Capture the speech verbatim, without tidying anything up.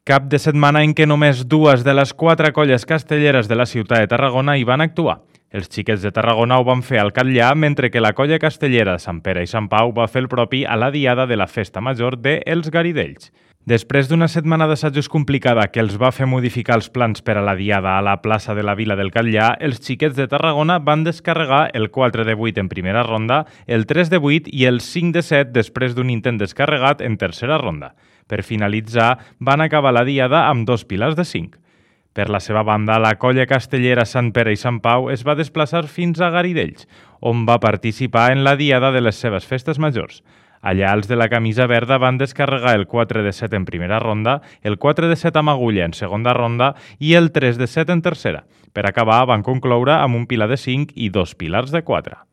Cap de setmana en què només dues de les quatre colles castelleres de la ciutat de Tarragona hi van actuar. Els xiquets de Tarragona ho van fer al Catllà, mentre que la colla castellera de Sant Pere i Sant Pau va fer el propi a la diada de la festa major de Els Garidells. Després d'una setmana d'assajos complicada que els va fer modificar els plans per a la diada a la plaça de la Vila del Catllà, els xiquets de Tarragona van descarregar el quatre de vuit en primera ronda, el tres de vuit i el cinc de set després d'un intent descarregat en tercera ronda. Per finalitzar, van acabar la diada amb dos pilars de cinc. Per la seva banda, la colla castellera Sant Pere i Sant Pau es va desplaçar fins a Garidells, on va participar en la diada de les seves festes majors. Allà els de la camisa verda van descarregar el quatre de set en primera ronda, el quatre de set amb agulla en segona ronda i el tres de set en tercera. Per acabar, van concloure amb un pilar de cinc i dos pilars de quatre.